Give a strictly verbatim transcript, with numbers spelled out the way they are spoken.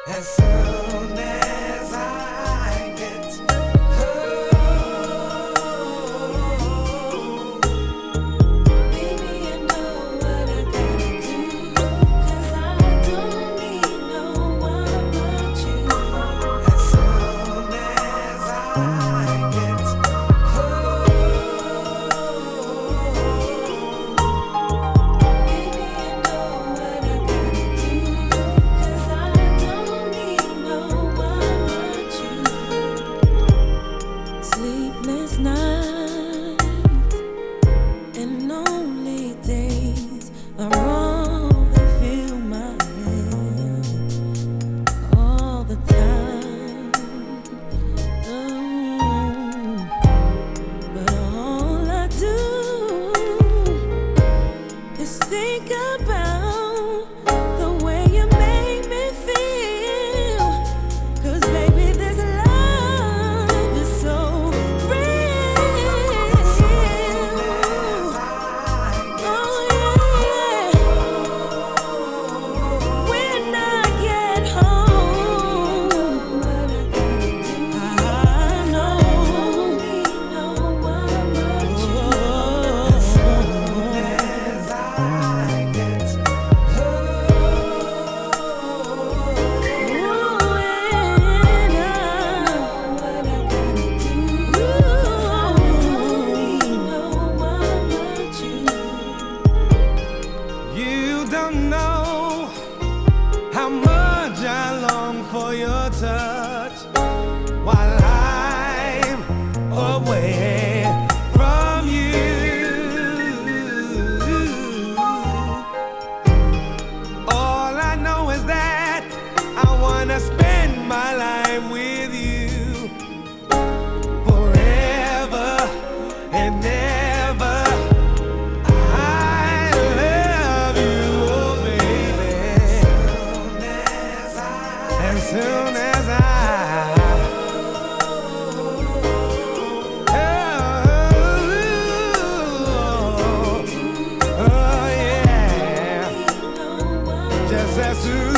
As soon as I get home, baby, I know what I gotta do, 'cause I don't need no one but you. As soon as I get sleepless nights and lonely days are all that fill my head all the time. Oh, but all I do is think about the way you make me feel. 'Cause baby, this love is so real. Oh yeah, when I get home, I know no one but you. As soon as I get you don't know how much I long for your touch while I'm away from you. All I know is that I wanna spend my life with you forever and ever. I love you, oh baby. As soon as I oh, oh yeah, just as soon